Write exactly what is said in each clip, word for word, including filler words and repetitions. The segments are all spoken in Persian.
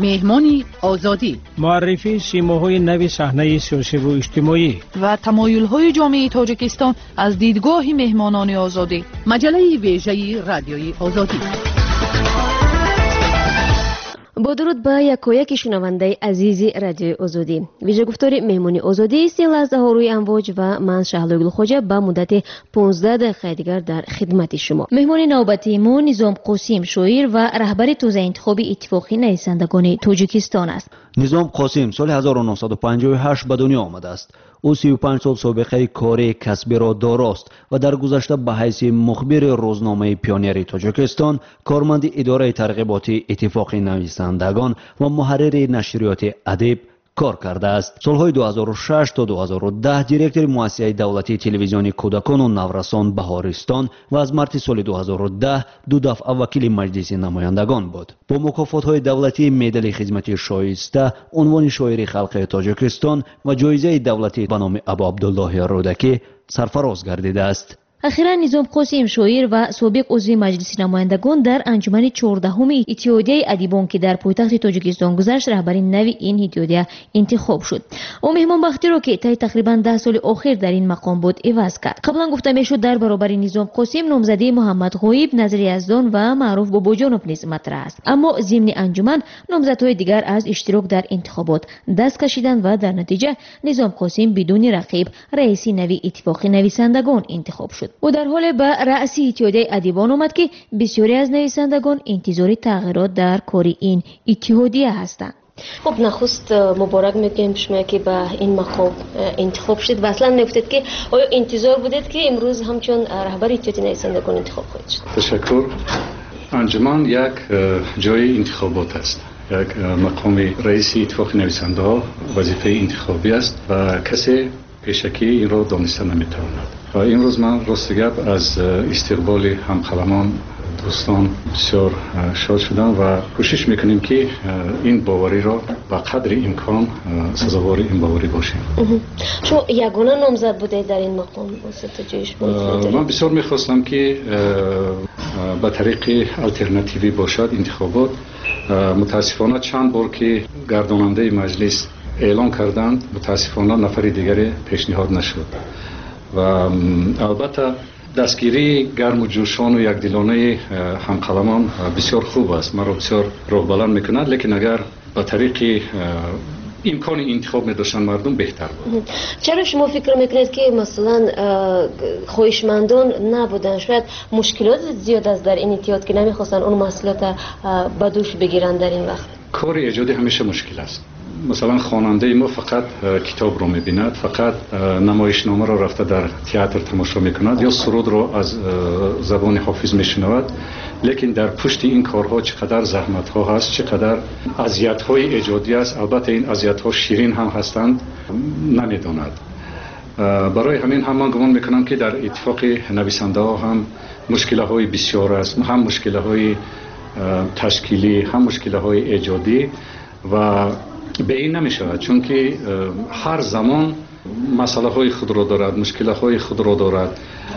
مهمانی آزادی، معرفی سیماهای نوی صحنه سیاسی و اجتماعی و تمایل‌های جامعه تاجیکستان از دیدگاه مهمانان آزادی. مجله ویژه رادیوی آزادی. با درود به یکایک شنونده عزیز رادیوی آزادی. ویژه گفتار مهمانی آزادی است لحظه ها روی امواج و من شهلا گلخوجه به مدت پانزده دقیقه دیگر در خدمت شما. مهمان نوبتی ما نظام قاسم شاعر و رهبر توزیع انتخابی اتفاق نویسندگان تاجیکستان است. نظام قاسم سال هزار و نهصد و پنجاه و هشت به دنیا آمده است. او سی و پنج سال سابقه کاری کسبی را داراست و در گذشته به حیث مخبر روزنامه پیونیر تاجیکستان، کارمند اداره ترغیباتی اتفاق نویسندگان و محرر نشریات ادب کار کرده است. سالهای دو هزار و شش تا دو هزار و ده دیرکتور مؤسسه دولتی تلویزیونی کودکان و نورسان بهارستان و از مارس سال دو هزار و ده دو دفعه وکیل مجلس نمایندگان بود. با مکافات‌های دولتی مدال خدمت شایسته، عنوان شاعر خلق تاجیکستان و جایزه دولتی به نام ابو عبدالله رودکی سرفراز گردیده است. اخیراً نظام قاسم شاعر و سابق عضو مجلس نمایندگان در انجمن چهاردهم اتحادیه ادیبان که در پایتخت تاجیکستان گذشت رهبری نوی این اتحادیه انتخاب شد. او مهمان بختی را که طی تقریباً ده سال اخیر در این مقام بود عوض کرد. قبلا گفته میشد در برابر نظام قاسم نامزدی محمد غایب، نظر یزدان و معروف باباجانوف نیز مطرح است. اما ضمن انجمن نامزدهای دیگر از اشتراک در انتخابات دست کشیدند و در نتیجه نظام قاسم بدون رقیب رئیس نوی اتفاق نویسندگان انتخاب شد. او در حال به رأس اتحادیه ادیبان آمد که بسیاری از نویسندگان انتظار تغییرات در کار این اتحادیه هستند. خب نخست مبارک میگیم شما که به این مقام انتخاب شد و اصلا نگفتید که آیا انتظار بودید که امروز همچون رهبر اتحادیه نویسندگان انتخاب خواهید شد؟ تشکر. انجمن یک جای انتخابات است. یک مقام رئیس اتحادیه نویسنده‌ها وظیفه انتخابی است و کسی پیشکی این را دانسته نمیتواند. و امروز من راست گپ از استقبال همقلمان دوستان بسیار شاد شدم و کوشش میکنیم که این باوری را به قدر امکان سزاوار این باوری باشیم. شما یگانه نامزد بودید در این مقام؟ من بسیار میخواستم که به طریق الटरनेटिवی باشد انتخابات. متاسفانه چند بار که گرداننده مجلس اعلان کردند متاسفانه نفر دیگری پیشنهاد نشد و البته دستگیری گرم و جوشان و یکدلانه همقلمان بسیار خوب است، مرا بسیار روح بلند میکند، لیکن اگر به طریق امکان انتخاب می‌داشتن مردم بهتر بود. چرا شما فکر میکنید که مثلا خواهشمندان نبودن؟ شاید مشکلات زیاد است در این اتحاد که نمیخواستن اون مسئولیت به دوش بگیرن در این وقت. کار ایجادی همیشه مشکل است. مثلا خواننده ما فقط کتاب رو میبیند، فقط نمایشنامه رو رفته در تئاتر تماشا میکند یا سرود رو از زبان حافظ میشنود، لیکن در پشت این کارها چقدر زحمت ها هست، چقدر اذیت های ایجادی است. البته این اذیت ها شیرین هم هستند نمیداند. برای همین هم من گمان میکنم که در اتفاق نویسنده ها هم مشکل های بسیار است، هم مشکل های تشکیلی، هم مشکل های ایجادی و به این نمی شود، چون که هر زمان مسئله های خود را دارد، مشکل های خود را دارد،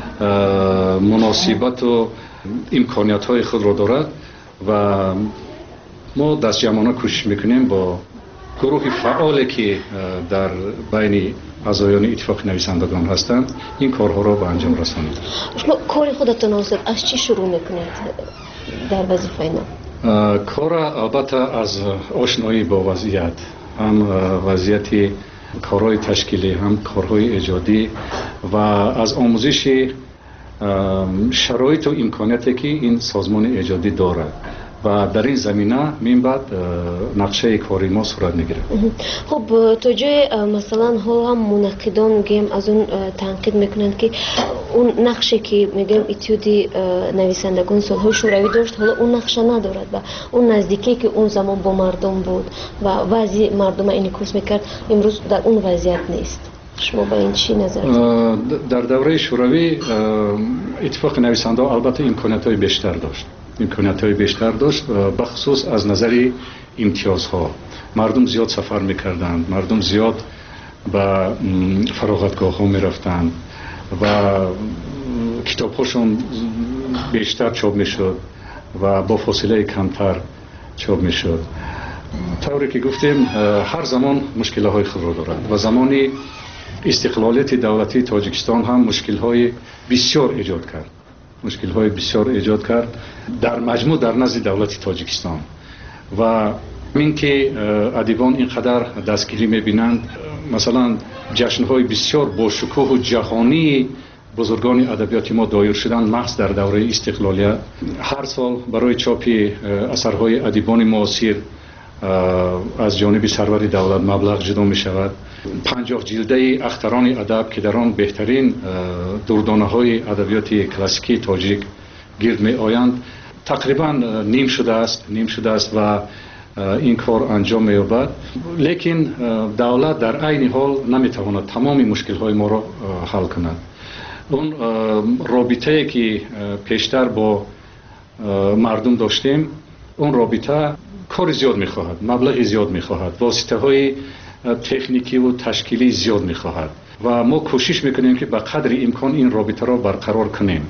مناسبت و امکانیت های خود را دارد و ما دست جمعانه کوشش میکنیم با گروه فعالی که در بین اعضایان اتفاق نویسندگان هستند این کارها را به انجام رسانید. شما کار خودتون از از چی شروع میکنید در وظیفه اینا؟ کار البته از آشنایی با وضعیت، هم وضعیت کارهای تشکیلی، هم کارهای ایجادی و از آموزش شرایط و امکاناتی که این سازمان ایجادی دارد و در این زمینه من بعد نقشه کاری ما صورت میگیره. خب تو جای مثلا حالا هم منقدان میگیم از اون تنقید میکنند که اون نقشه که میگم اتحادیه نویسندگان سالهای شوروی داشت حالا اون نقشه ندارد و اون نزدیکی که اون زمان با مردم بود و وضع مردم انعکاس میکرد امروز در اون وضعیت نیست. شما با این چی نظر دارید؟ در دوره شوروی اتفاق نویسنده البته امکانات‌های بیشتر داشت. امکانات‌های بیشتر داشت به خصوص از نظر امتیازها. مردم زیاد سفر می‌کردند، مردم زیاد به فراغتگاه‌ها می‌رفتند و کتاب‌هاشون بیشتر چاپ می‌شد و با فاصله کمتر چاپ می‌شد طوری که گفتیم هر زمان مشکل‌های خود را دارد و زمانی استقلالیت دولتی تاجیکستان هم مشکل‌های بسیار ایجاد کرد مشکل‌های بسیار ایجاد کرد در مجموع در نزد دولت تاجیکستان و این که ادیبان اینقدر دستگیری می‌بینند، مثلا جشن‌های بسیار با شکوه و جهانی بزرگان ادبیات ما دایر شدند محض در دوره استقلالیت. هر سال برای چاپ اثرهای ادیبان معاصر از جانب سرور دولت مبلغ جدا می شود. پنجاه جلده اختران ادب که در آن بهترین دردانه های ادبیات کلاسیکی تاجیک گرد می آیند تقریبا نیم شده است نیم شده است و این کار انجام می یابد، لیکن دولت در عین حال نمی تواند تمام مشکل های ما را حل کند. اون رابطه که پیشتر با مردم داشتیم، اون رابطه کار زیاد می‌خواهد، مبلغ زیاد می‌خواهد، واسطه های تکنیکی و تشکیلی زیاد می‌خواهد و ما کوشش می‌کنیم که به قدر امکان این رابطه را برقرار کنیم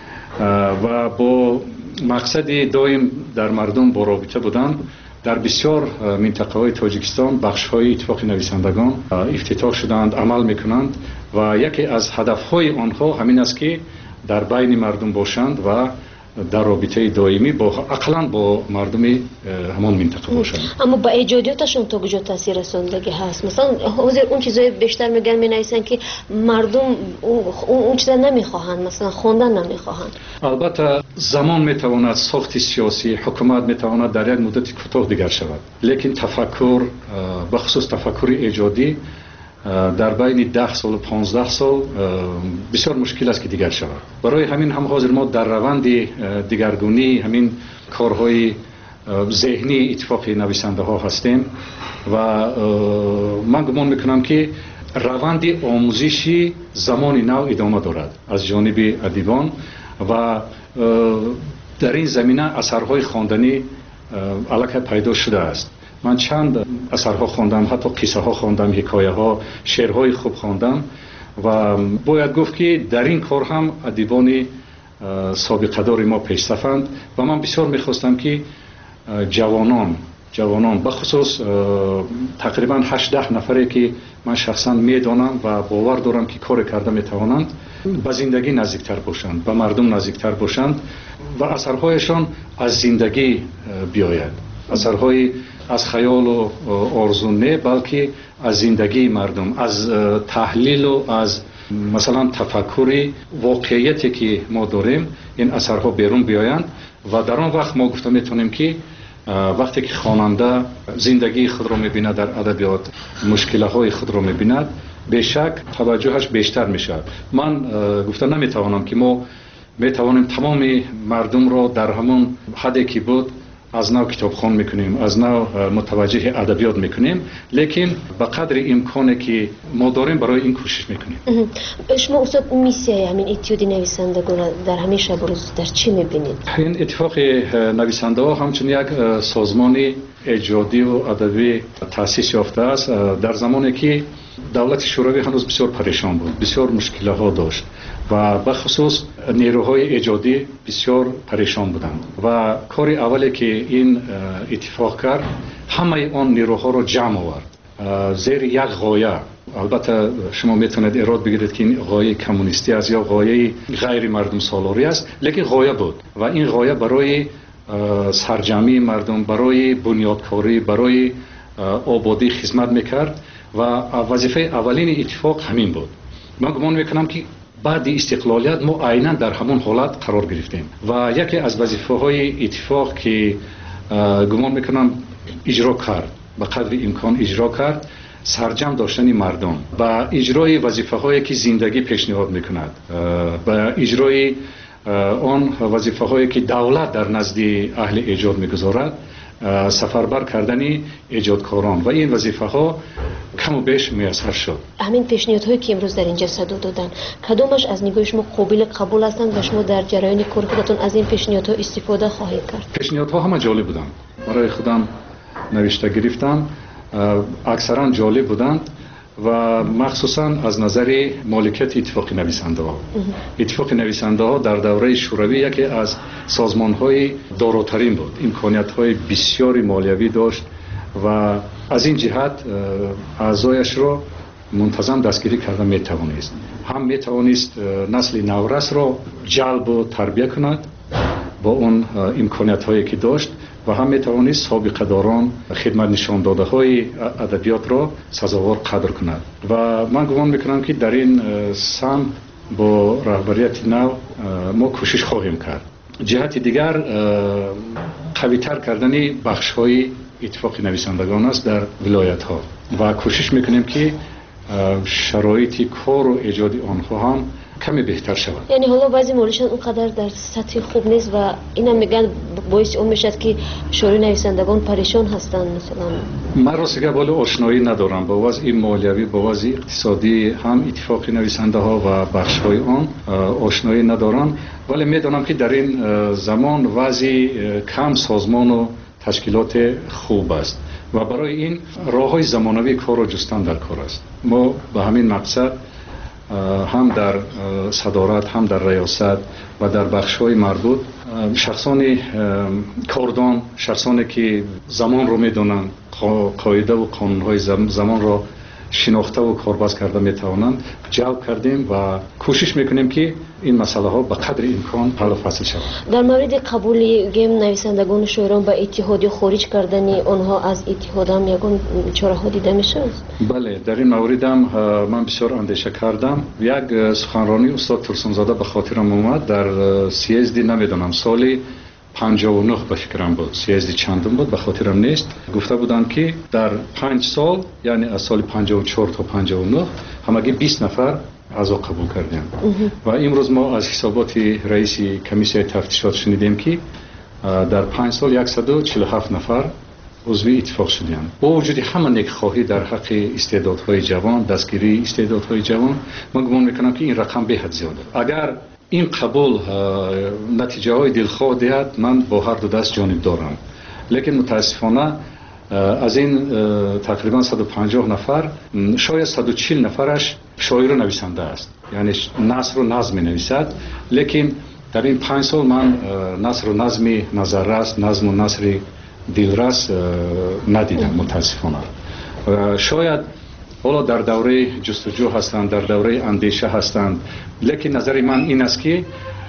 و با مقصد دائم در مردم با رابطه بودن. در بسیار منطقه‌های تاجیکستان بخش‌های اتفاق نویسندگان افتتاح شدند، عمل می‌کنند و یکی از هدف‌های آنها همین است که در بین مردم باشند و در رابطه دائمی با اقلا با مردم همان منطقه باشند. اما با ایجادیاتشون تا کجا تاثیر رساندگی هست؟ مثلا حاضر اون چیزای بیشتر میگن مینویسن که مردم اون, اون چیزا نمیخواهند، مثلا خواندن نمیخواهند. البته زمان میتواند ساخت سیاسی حکومت میتواند در یک مدت کوتاه دیگر شود، لیکن تفکر به خصوص تفکر ایجادی در بین ده سال و پانزده سال بسیار مشکل است که دیگر شود. برای همین هم حاضر ما در روند دیگرگونی همین کارهای ذهنی اتفاق نویسنده ها هستیم و من گمان میکنم که روند آموزشی زمان نو ادامه دارد از جانب ادیبان و در این زمینه اثرهای خواندنی الکی پیدا شده است. من چند اثرها خواندم، حتی قصه ها خواندم، حکایه ها، شعرهای خوب خواندم و باید گفت که در این کار هم ادیبان سابقه دار ما پیشرفتند و من بسیار میخواستم که جوانان جوانان بخصوص تقریبا هشت ده نفره که من شخصا میدانم و باور دارم که کار کرده میتوانند به زندگی نزدیکتر باشند، به مردم نزدیکتر باشند و اثرهایشان از زندگی بیاید، اثرهای از خیال و آرزو نه بلکه از زندگی مردم، از تحلیل و از مثلا تفکر واقعیتی که ما داریم این اثرها بیرون بیایند و در آن وقت ما گفته میتونیم که وقتی که خواننده زندگی خود را میبیند در ادبیات، مشکلهای خود را میبیند، به شک توجهش بیشتر میشه. من گفته نمیتوانم که ما میتوانیم تمام مردم را در همون حدی که بود از نو کتابخوان میکنیم، از نو متوجه ادبیات میکنیم، لیکن به قدر امکانی که ما داریم برای این کوشش میکنیم. شما استاد میسیای همین اتیودی نویسندگان در همین شب و روز در چی میبینید؟ این اتفاق نویسنده ها همچون یک سازمان ایجادی و ادبی تأسیس یافته است در زمانی که دولت شوروی هنوز بسیار پریشان بود، بسیار مشکل ها داشت و به خصوص نیروهای ایجادی بسیار پریشان بودند و کار اولی که این اتفاق کرد همه آن نیروها را جمع آورد زیر یک غایه. البته شما میتونید ایراد بگیرید که این غایه کمونیستی است یا غایه غیر مردم سالاری است، لیکن غایه بود و این غایه برای سرجمی مردم، برای بنیادکاری، برای آبادی خدمت میکرد و وظیفه اولین اتفاق همین بود. من گمان میکنم که بعد استقلالیت ما عیناً در همون حالت قرار گرفتیم و یکی از وظیفه های اتفاق که گمان میکنم اجرا کرد، به قدر امکان اجرا کرد، سرجم داشتن مردم و اجرای وظیفه هایی که زندگی پیشنهاد میکند و اجرای آن وظیفه هایی که دولت در نزد اهل ایجاد میگذارد، سفربر کردن ایجادکاران و این وظیفه ها کم و بیش میسر شد. همین پیشنهادهایی که امروز در اینجا صدا دادن کدومش از نگاه شما قابل قبول هستند و شما در جریان کار خودتون از این پیشنهادها استفاده خواهید کرد؟ پیشنهادها همه جالب بودند، برای خودم نوشته گرفتم، اکثرا جالب بودند و مخصوصا از نظر مالکیت اتفاق نویسنده ها. اتفاق نویسنده ها در دوره شوروی یکی از سازمان های داراترین بود، امکانیت های بسیاری مالیوی داشت و از این جهت اعضایش رو منتظم دستگیری کرده می توانست. هم می توانست نسل نورس رو جلب و تربیت کند با اون امکانیت هایی که داشت و هم می توانست سابقه داران خدمت نشان داده های ادبیات را سزاوار قدر کند و من گمان میکنم که در این سمت با رهبریت نو ما کوشش خواهیم کرد. جهت دیگر قوی‌تر کردن بخش های اتفاق نویسندگان است در ولایت ها و کوشش میکنیم که شرایط کار و ایجاد آنها هم کمی بهتر شود. یعنی حالا بعضی موردشان اونقدر در سطح خوب نیست و اینا میگن باعث اون میشد که شورای نویسندگان پریشان هستن. مثلا من راستش بالا آشنایی ندارم با وضع مالیوی، با وضع اقتصادی هم اتفاق نویسنده ها و بخش های آن آشنایی ندارم، ولی میدونم که در این زمان وضع کم سازمان و تشکیلات خوب است و برای این راه‌های زمانوی کار را جستن در کار است. ما به همین مقصد هم در صدارت هم در ریاست و در بخش‌های مربوط شخصان کاردان، شخصانی که زمان رو می‌دونن، قاعده و قانون‌های زمان را شناخته و کارباز کرده میتوانند جلب کردیم و کوشش میکنیم که این مسئله ها به قدر امکان حل و فصل شود. در مورد قبول گیم نویسندگان شاعران به اتحاد خارج کردن آنها از اتحاد هم یگان چاره ها دیده میشه؟ بله، در این مورد هم من بسیار اندیشه کردم. یک سخنرانی استاد ترسونزاده به خاطرم اومد در سیزدی، نمیدونم سالی پنجاه و نه به فکرم بود، سیزدی چندم بود به خاطرم نیست. گفته بودن که در پنج سال، یعنی از سال پنجاه و چهار تا پنجاه و نه همگی بیست نفر اعضا قبول کردیم و امروز ما از حسابات رئیس کمیسیون تفتیشات شنیدیم که در پنج سال صد و چهل و هفت نفر عضو اتفاق شدند. با وجود همه نیکخواهی در حق استعدادهای جوان، دستگیری استعدادهای جوان، من گمان میکنم که این رقم به حد زیاده. اگر این قبول نتیجه های دلخواه دهد، من با هر دو دست جانب دارم، لیکن متاسفانه از این تقریبا صد و پنجاه نفر شاید صد و چهل نفرش شاعر و نویسنده است، یعنی نثر و نظم نویسد، لیکن در این پنج سال من نثر و نظم نظررس، نظم و نثر دلرس ندیدم متاسفانه. شاید حالا در دوره جستجو هستند، در دوره اندیشه هستند، لیکن نظر من این است که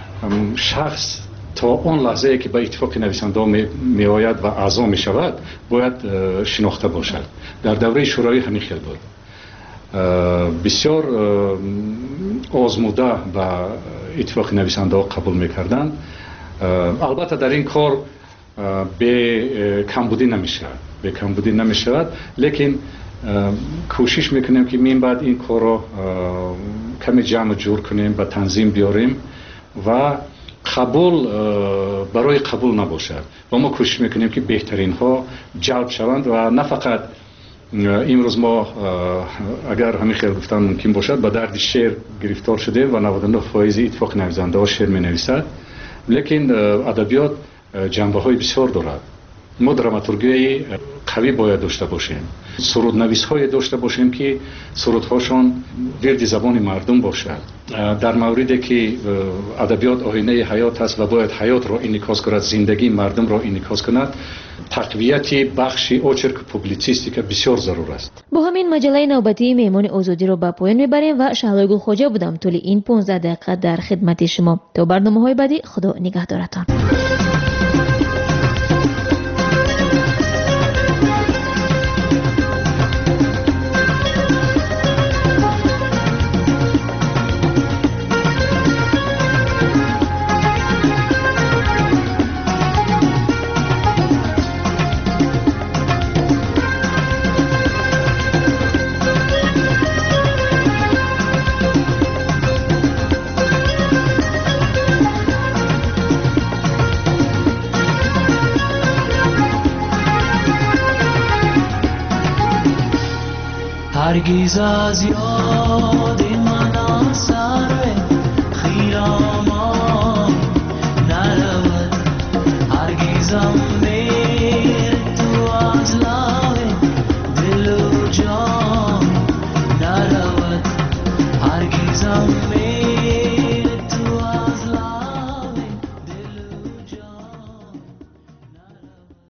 شخص تا اون لحظه که به اتفاق نویسنده می آید و اعضا می شود باید شناخته باشد. در دوره شورای همین خیل بود، بسیار آزموده و اتفاق نویسنده قبول می کردند. البته در این کار به کمبودی نمی شود، به کمبودی نمی شود، لیکن کوشش میکنیم که من بعد این کار رو کمی جمع جور کنیم و تنظیم بیاریم و قبول برای قبول نباشد و ما کوشش میکنیم که بهترین ها جلب شوند و نه فقط امروز ما اگر همین خیلی گفتن ممکن باشد به درد شعر گرفتار شده و نود و نه فایز اتفاق نویسنده ها شعر می نویسد، لیکن ادبیات جنبه های بسیار دارد. ما دراماتورگی قوی باید داشته باشیم، سرود نویس های داشته باشیم که سرودهاشون ورد زبان مردم باشد. در موردی که ادبیات آینه حیات است و باید حیات را انعکاس کند، زندگی مردم را انعکاس کند، تقویت بخش اوچرک پوبلیسیستیک بسیار ضرور است. با همین مجله نوبتی میمون آزادی رو به پایان میبریم و شهلای گل خواجه بودم طول این پانزده دقیقه در خدمت شما. تا برنامه‌های بعدی، خدا نگهدارتان. هرگز از یاد من